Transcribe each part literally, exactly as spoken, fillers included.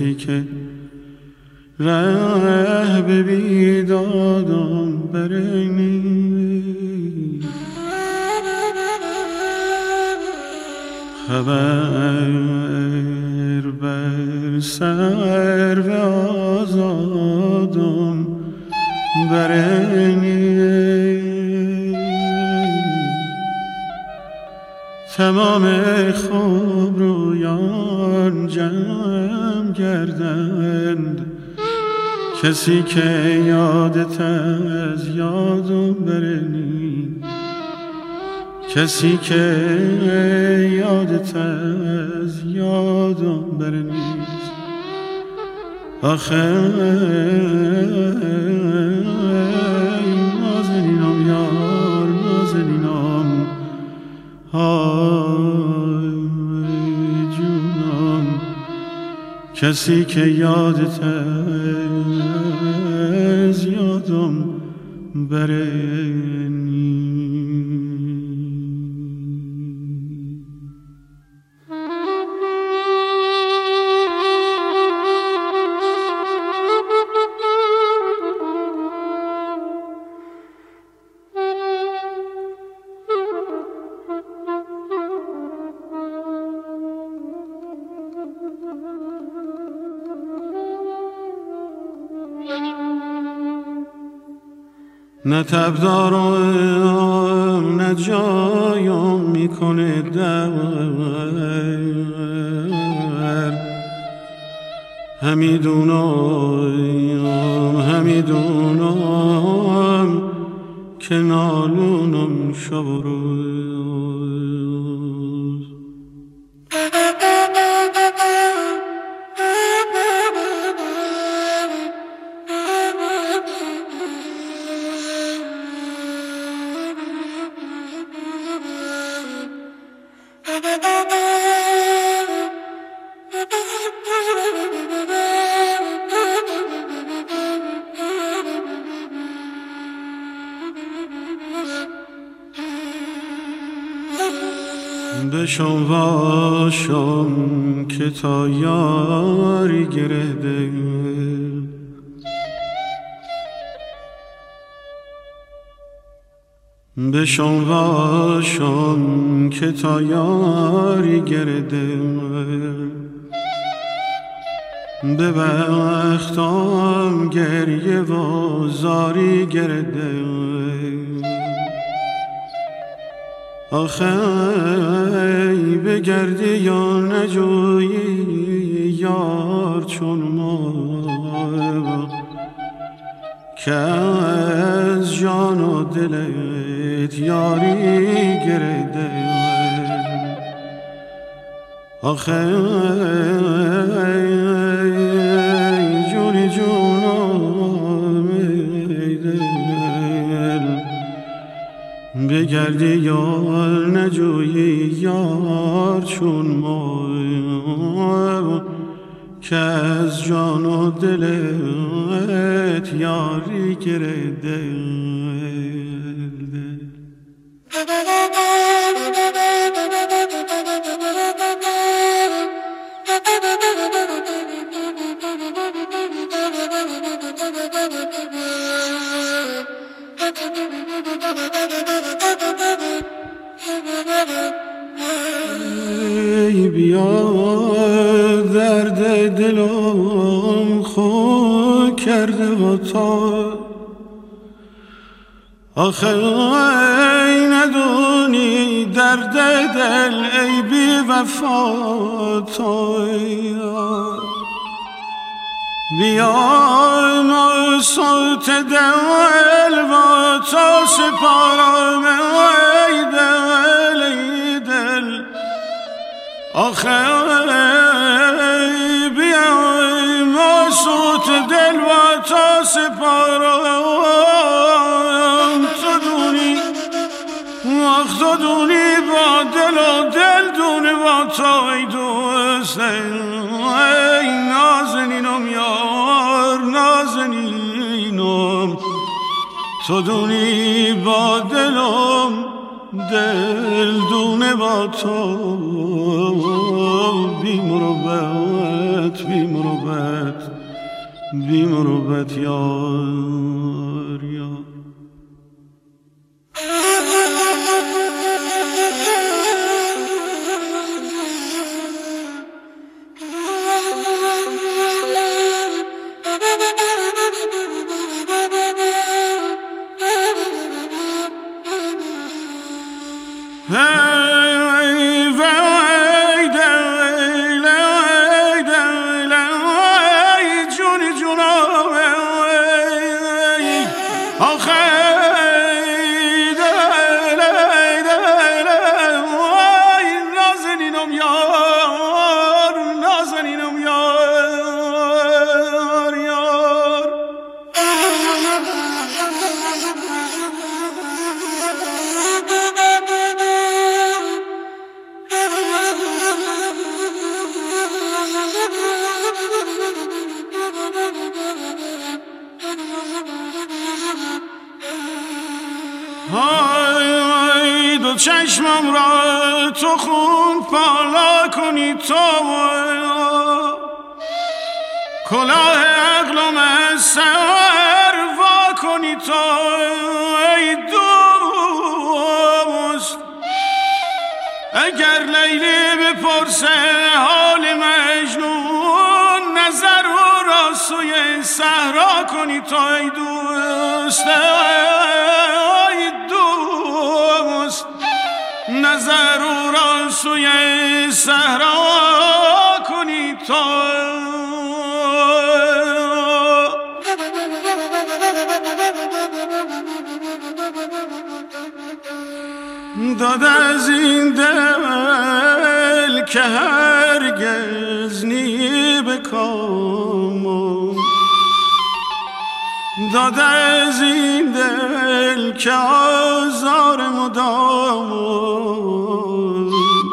کسی که ره به بیدادم بره نیست. خبر بر سر و آزادم بره نیست. تمام خوب رویان جمع گردند، کسی که یادت از یادم بره نیست. کسی که یادت از یادم بره نیست. آخه نازنینم یار نازنینم، آی جونم، کسی که یادت از یادم بره نیست. نه تب دارم نه جایم میکنه در، همیدونم همیدونم که نالونم شب و روز. بشم واشم که تا یاری گره دل، بشم واشم که تا یاری گره دل. به بختم گریه و زاری گره دل. آخه ای بگردی یا نجویی یار چون ما، که از جان و دلت یاری گره دل. آخه ای جونی جونم ای دل، بگردی یا نجویی یار چون ما، که از جان و دلت یاری گره دل. ای بیا درد دلم خو کرده و تا، آخه ای ندونی درد دل ای بی وفا تو. بیا ما صوت دل و تا سپارم ای دل ای دل. آخه بیا ما صوت دل و تا سپارم، تو دونی وقت تو دونی با دل و دل دونه با تو ای دوست. ای نازنینم یار نازنینم، تو دونی با دلم دل دونه با تو بی مروت. مروبت بی مروبت بی مروبت یار یار. های دو چشمم را تو خون پالا کنی تو کلاه عقلم از سر وا کنی تو ای دوست. اگر لیلی بپرسه حال مجنون نظر او را سوی صحرا کنی تو ای دوست ای دوست. نظر او را سوی صحرا کنی تو. داد از این دل که هرگز نی بکام، داد از این دل که آزار مدام،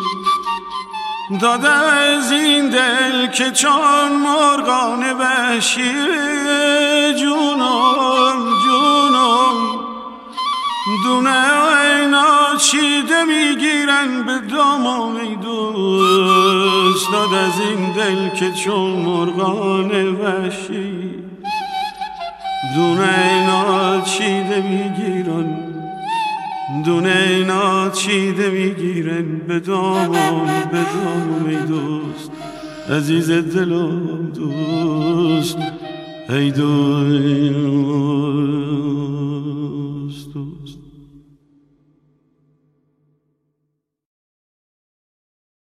داد از این دل که چون مرغان وحشی جونم جونم دونه اینا چیده میگیرن به دامم ای دوست. داد از این دل که چون مرغان وحشی دونه اینا چیده میگیرن دونه اینا چیده میگیرن به دامم به دامم ای دوست. عزیز دلم دوست ای دوست.